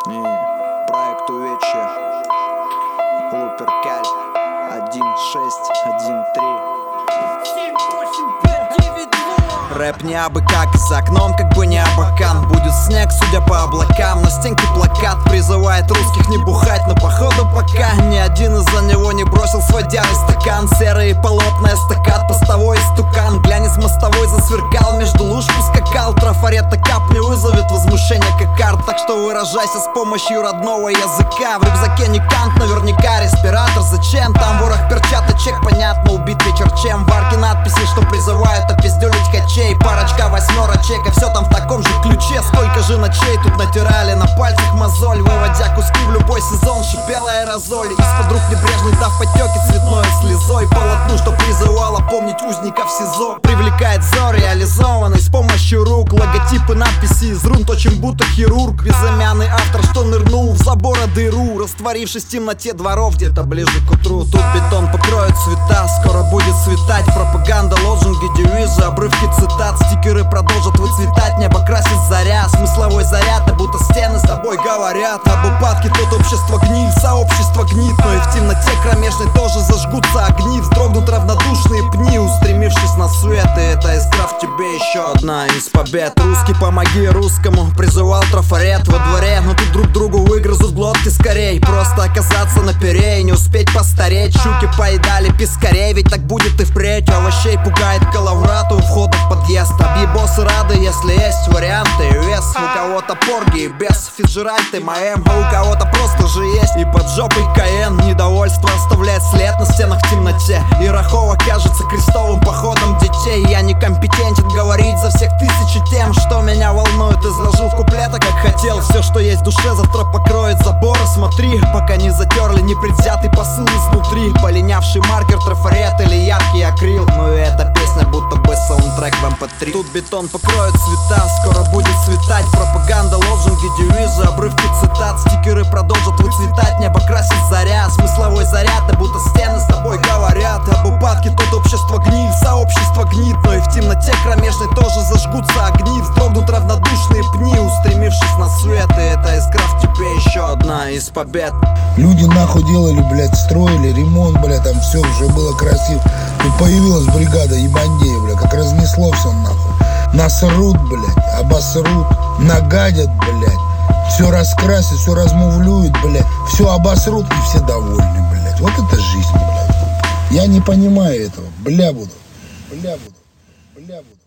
Проект Увечье, Луперкаль, 1.6.1.3. Рэп не абы как, и за окном как бы не абакан. Будет снег, судя по облакам. На стенке плакат призывает русских не бухать, но походу пока ни один из-за него не бросил свой дярый стакан. Серый полотна, эстакад, постовой истукан. Глянец мостовой засверкал, между луж поскакал. Трафарета кап не вызовет возмущения как арт. Так что выражайся с помощью родного языка. В рюкзаке не кант, наверняка респиратор. Зачем? Там ворох перчаточек, понятно, убит вечер чем. В арке надписи, что призывают опиздюлить качей. Парочка восьмерочек, и все там в таком же ключе. Сколько же ночей тут натирали на пальцах мозоль, выводя куски в любой сезон, шипела аэрозоль. Из-под рук небрежный дав потеки цветной слезой. Полотну, что призывало помнить узников СИЗО. Привлекает взор реализованный с помощью рук. Логотипы, надписи из рун, точим будто хирург. Безымянный автор, что нырнул в забора дыру, растворившись в темноте дворов где-то ближе к утру. Тут бетон покроет цвета, скоро будет светать. Пропаганда, лозунги, девизы, обрывки цитат. Стикеры продолжат выцветать, небо красит заря. Смысловой заряд, а будто стены с тобой говорят. Об упадке тут общество гниль, сообщество гнит. Но и в темноте кромешной тоже зажгутся огни. Вздрогнут равнодушные пни, устремившись на свет. И эта искра в тебе еще одна из побед. Русский, помоги русскому, призывал трафарет во дворе. Но тут друг другу выгрызут глотки скорей. Просто оказаться на пере, не успеть постареть. Щуки поедали пескарей, ведь так будет и впредь. Овощей пугает калаврат у входа в подъезд. Объебосы рады, если есть варианты и вес. У кого-то порги и без Фиджеральд и Маэм, а у кого-то просто же есть и под жопой КН. Недовольство оставляет след на стенах в темноте. И Рахова кажется крестовым походом детей. Я некомпетентен говорить за всех тысячи тем, что меня волнует. Изложил в куплетах, как хотел. Все, что есть в душе, завтра покроет заборы. Смотри, пока не затерли непредвзятый посыл изнутри. Полинявший маркер, трафарет или яркий акрил. Ну и эта песня будто бы саундтрек в MP3. Тут бетон покроет цвета, скоро будет светать. Пропаганда, лозунги, девизы, обрывки цитат. Стикеры продолжат выцветать, небо красит заря. Смысловой заряд, и будто стены с тобой говорят. Об упадке тут общество гниль, сообщество гнит. Но и в темноте кромешной тоже зажгутся огни. Вздрогнут равнодушные пни, устремившись на свет. И эта искра в тебе еще одна из побед. Люди нахуй делали, блядь, строили ремонт, блядь, там все уже было красиво. Тут появилась бригада ебандея, блядь, как разнесло все нахуй. Насрут, блядь, обосрут, нагадят, блядь. Все раскрасят, все размувлюют, блядь. Все обосрут и все довольны, блядь. Вот это жизнь, блядь. Я не понимаю этого. Бля буду.